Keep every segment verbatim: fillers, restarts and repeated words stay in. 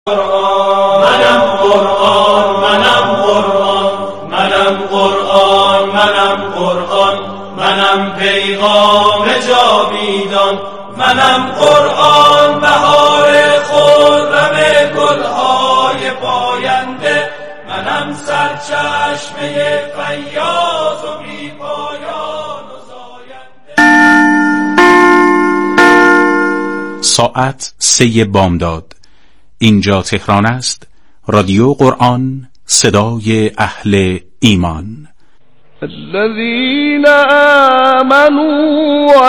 منم قرآن منم قرآن منم قرآن منم قرآن منم پیغام جاویدان منم قرآن بهار خرم گلهای پاینده منم سرچشمه فیاض و بی پایان و زاینده. ساعت سه بامداد. اینجا تهران است. رادیو قرآن، صدای اهل ایمان. الذين آمنوا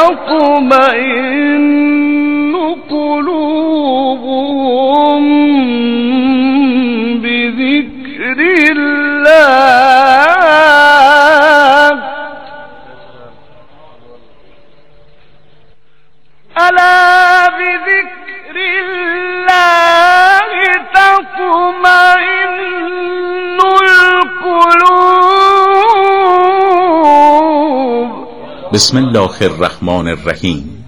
وتطمئن قلوبهم بذكر الله ألا بذكر الله تطمئن القلوب. بسم الله الرحمن الرحیم.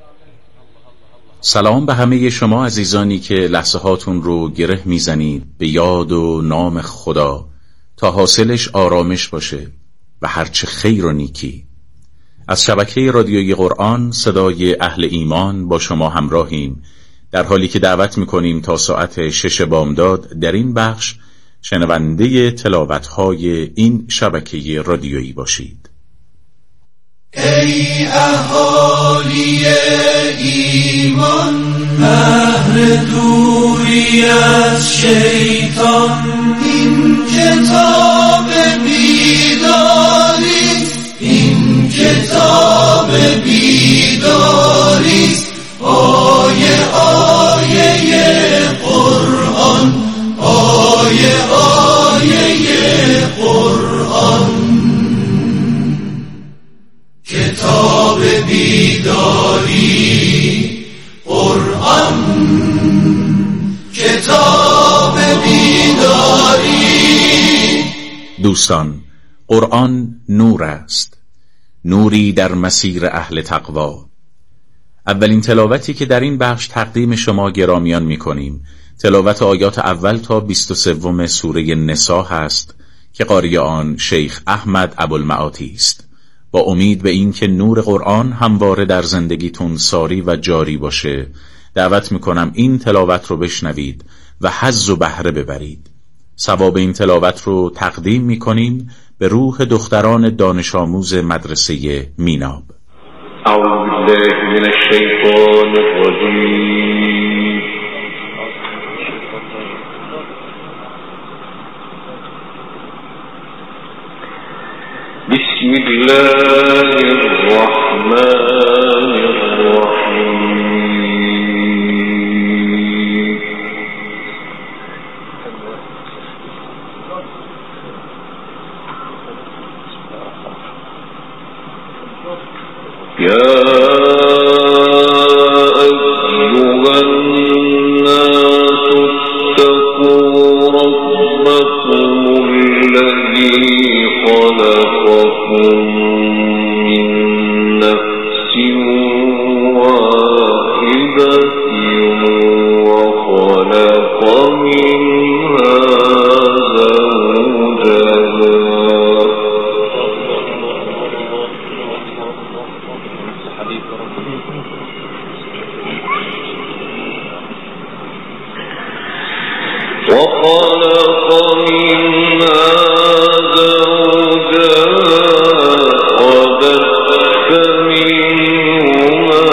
سلام به همه شما عزیزانی که لحظه هاتون رو گره میزنید به یاد و نام خدا تا حاصلش آرامش باشه و هرچه خیر و نیکی. از شبکه رادیوی قرآن، صدای اهل ایمان، با شما همراهیم، در حالی که دعوت میکنیم تا ساعت شش بامداد در این بخش شنونده تلاوت‌های این شبکه رادیویی باشید. ای اهالی ایمان، اهل دوری از شیطان، این کتاب بیداری، این کتاب بیداری، آیه آیه قرآن، آیه آیه قرآن، کتاب بیداری قرآن، کتاب بیداری. دوستان، قرآن نور است، نوری در مسیر اهل تقوا. اولین تلاوتی که در این بخش تقدیم شما گرامیان می‌کنیم تلاوت آیات اول تا بیست و سوم سوره نساء هست که قاری آن شیخ احمد ابوالمعاطی است. با امید به این که نور قرآن همواره در زندگیتون ساری و جاری باشه، دعوت میکنم این تلاوت رو بشنوید و حظ و بهره ببرید. ثواب این تلاوت رو تقدیم میکنیم به روح دختران دانش آموز مدرسه میناب. اعوذ بالله من الشیطان الرجیم. بسم الله الرحمن الرحیم. یا أيها الناس اتقوا ربكم الذي خلقكم من نفس واحدة وخلق منها زوجها وخلق منها زوجها وبث منهما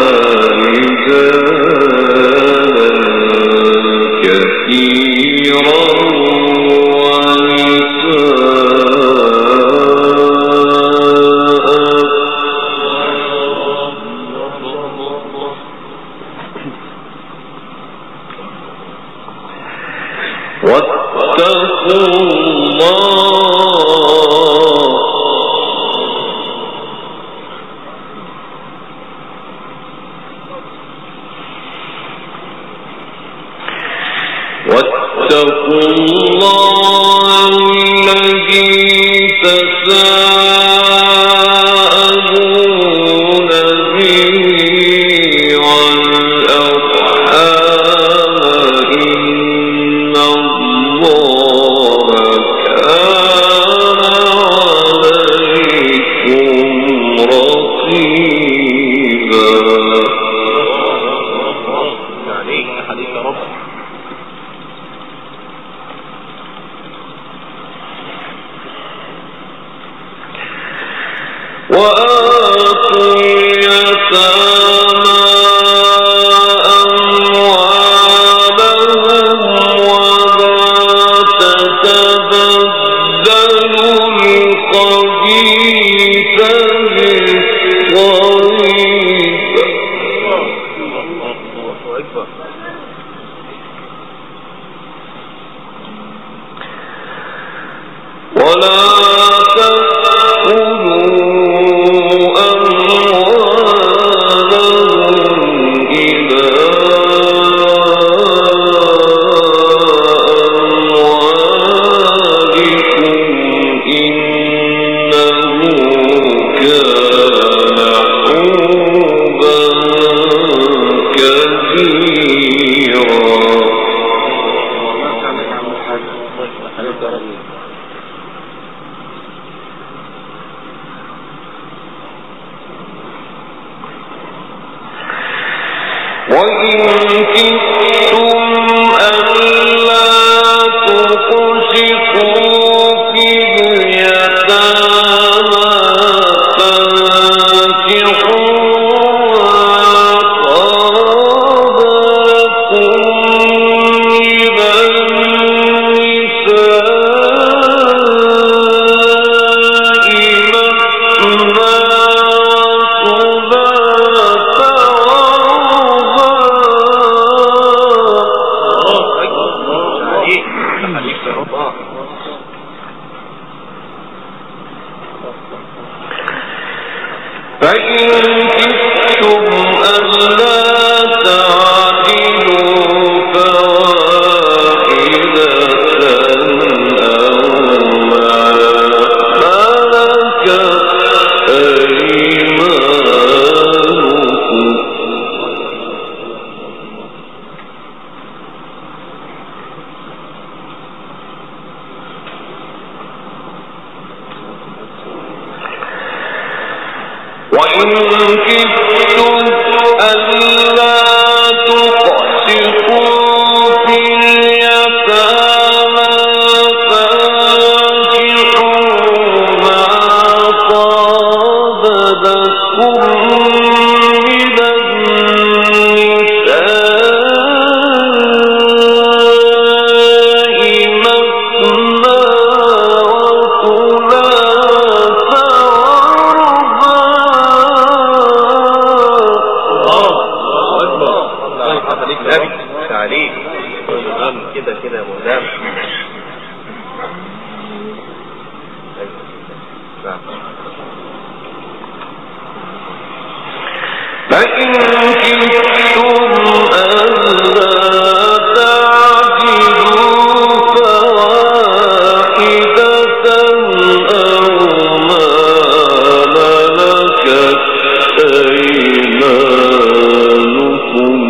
رجالا كثيرا واتقوا الله واتقوا الله الذي تساءلون به والأرحام وآتوا اليتامى أموالهم ولا تتبدلوا الخبيث بالطيب ولا وإن كنتم ألا تقسطوا في اليتامى فانكحوا ما طاب لكم من النساء مثنى فإن كنتم ألا تعدلوا فواحدة أو ما ملكت أيمانكم وإن كنتم ألا تقسطوا في اليتامى فانكحوا ما طاب لكم من النساء مثنى عليك كده كده يا مولانا. فإن كنتم ألا تعدلوا فواحدة أو ما ملكت أيمانكم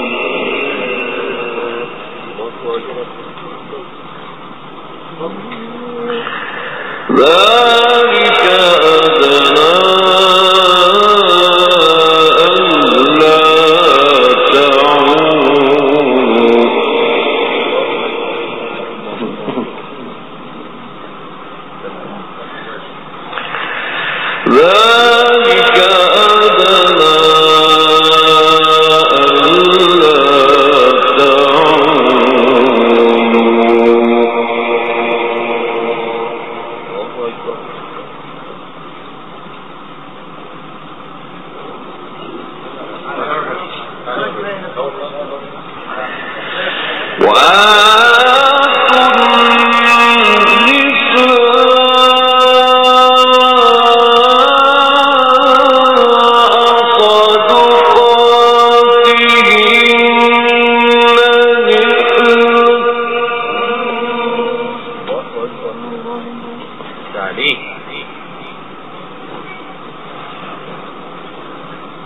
ذلك أدنى ألا تعولوا ذلك أدنى ألا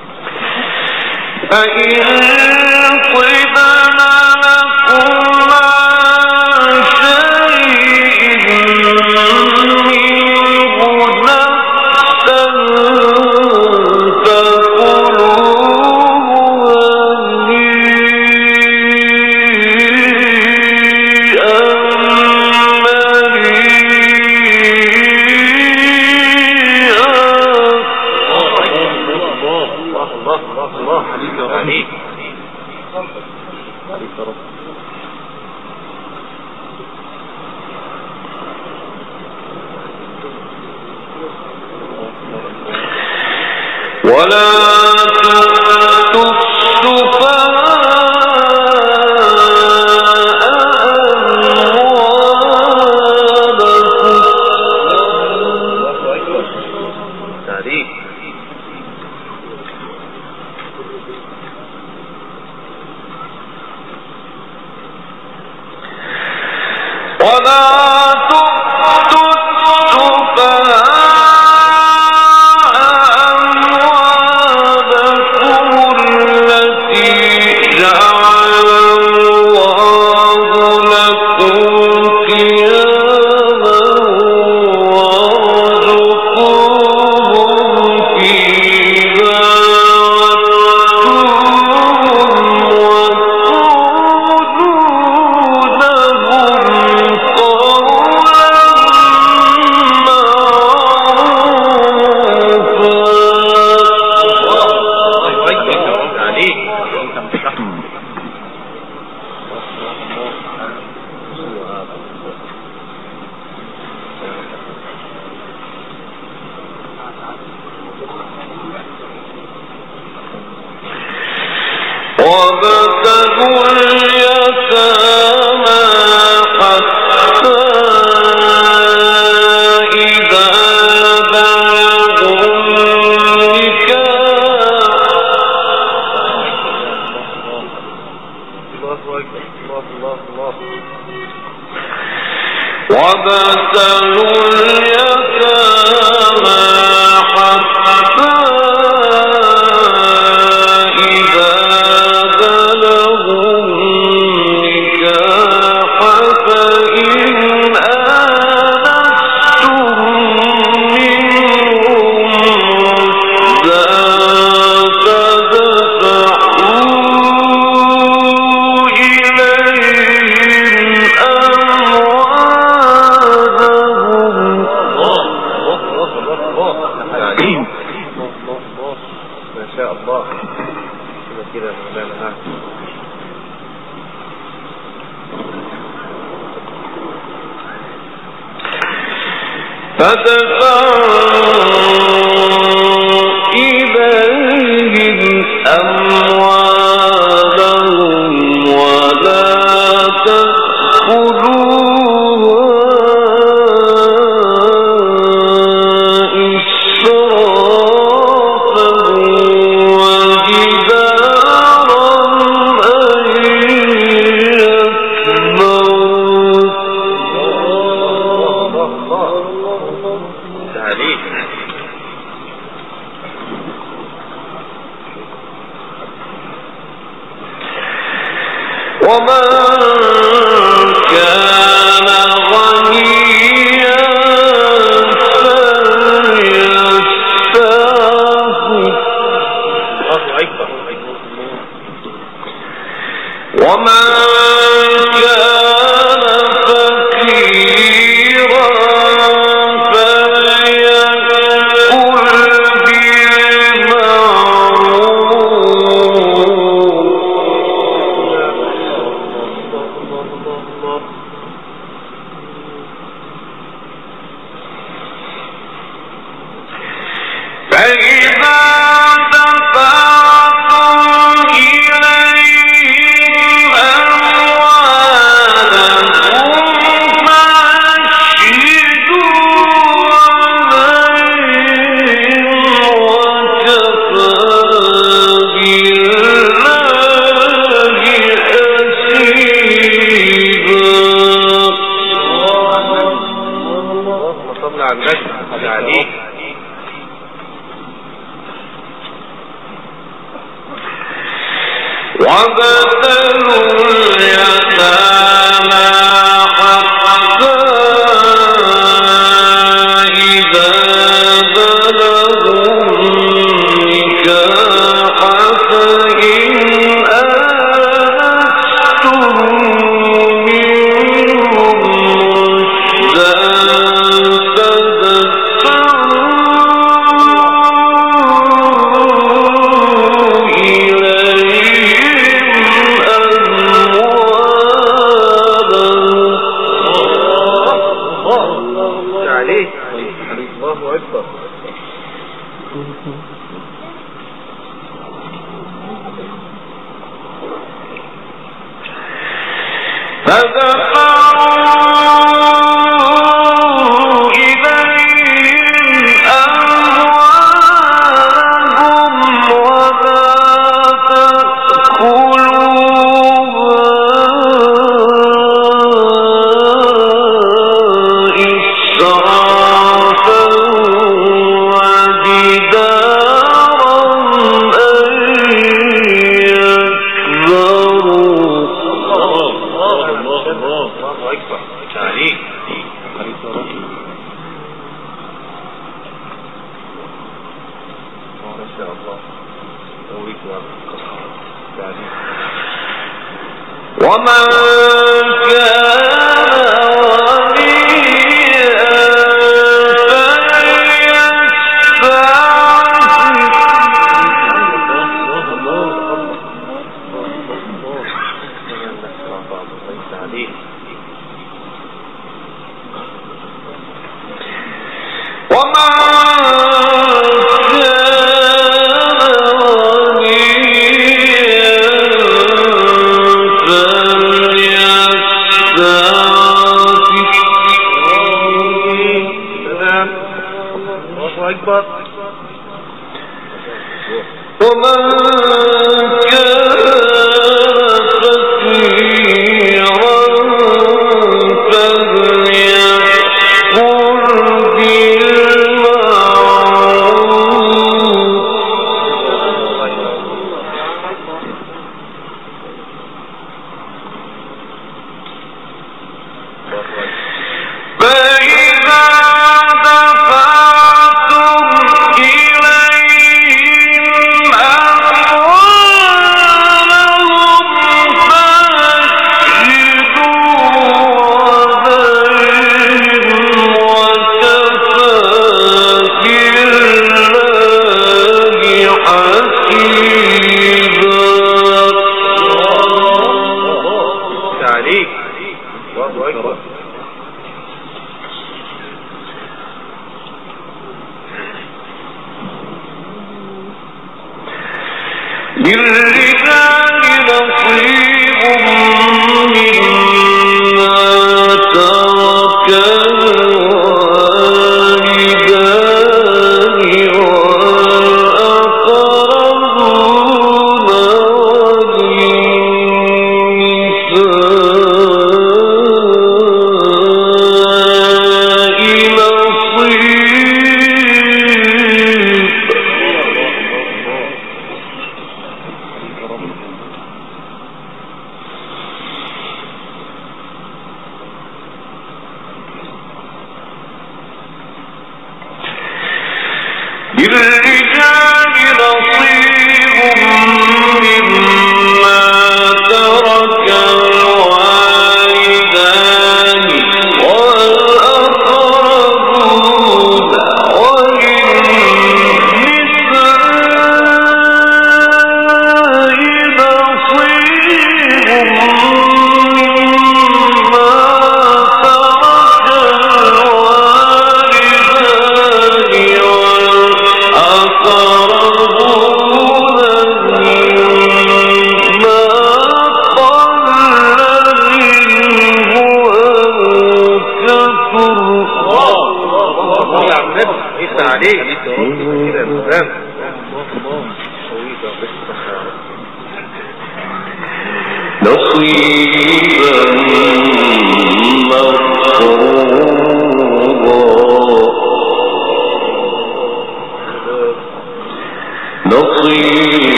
فإن طبن لكم Oh الله الله أكبر تعليق ما شاء الله ومن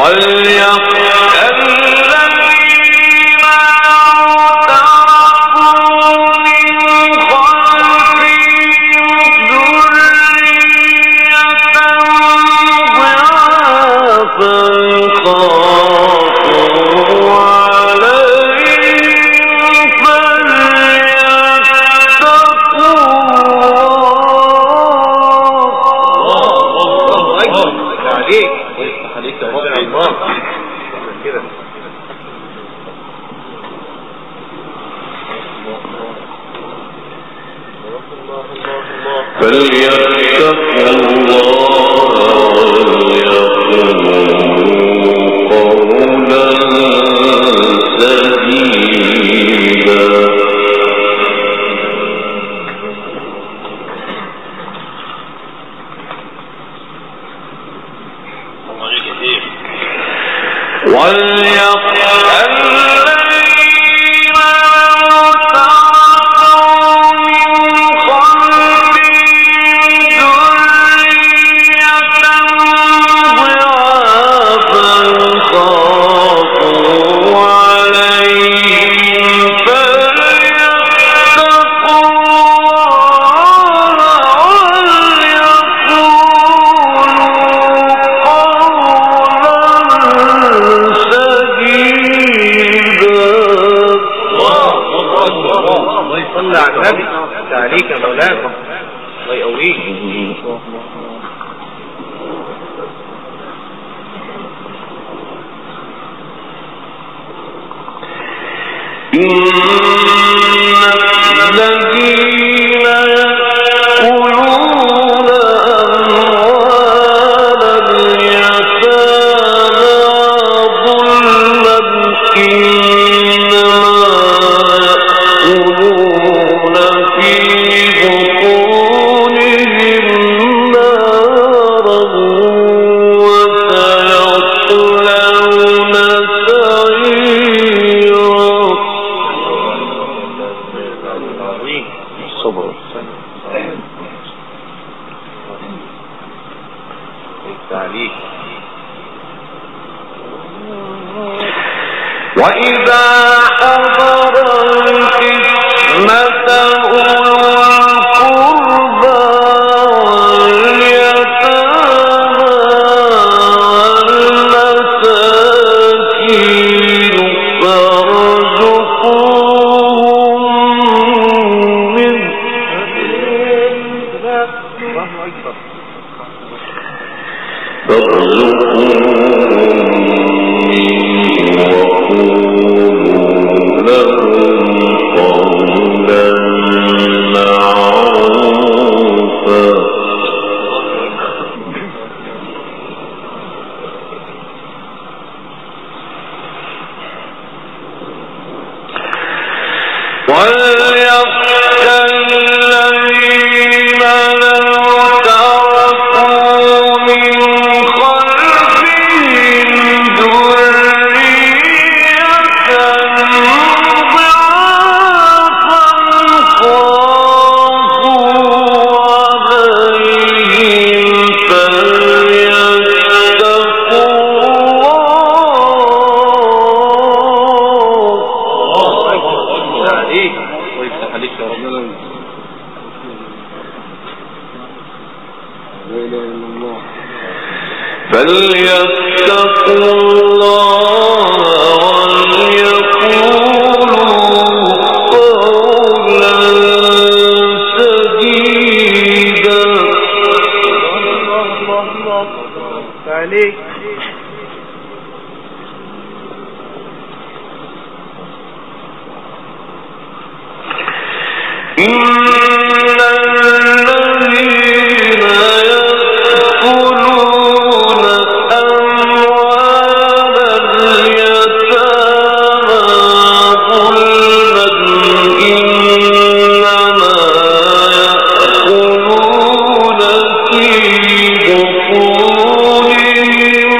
في بطونهم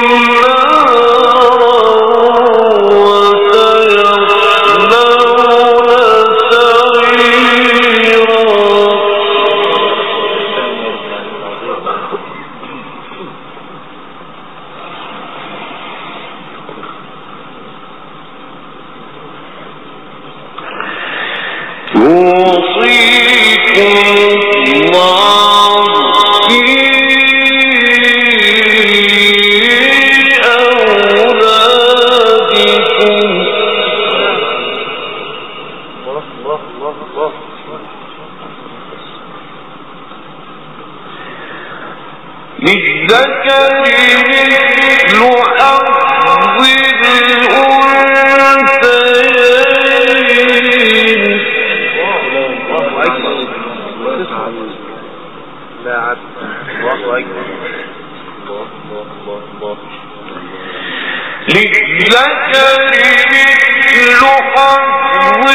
للذكر مثل حظ الأنثيين. الله أكبر. لا عد. الله أكبر. الله الله الله. للذكر مثل حظ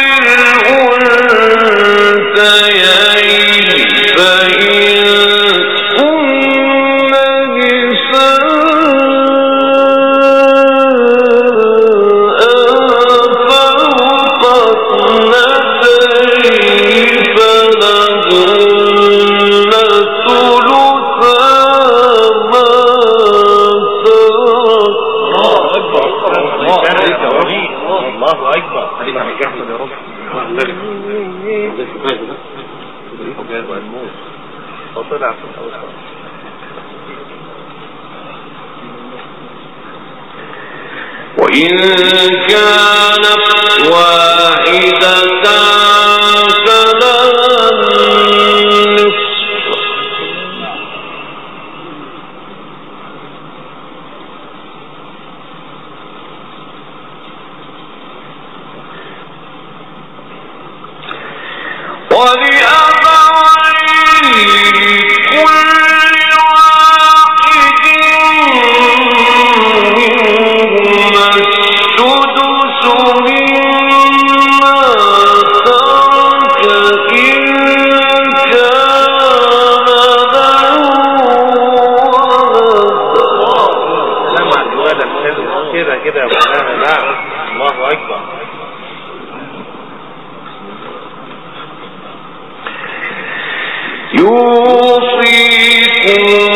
الأنثيين فإن كن نساء فوق اثنتين فلهن ثلثا ما الله أكبر. وطلع في الأوسط. وإن كانت واحدة فلها النصف. كده يا مولانا. نعم. الله أكبر. يوصيكم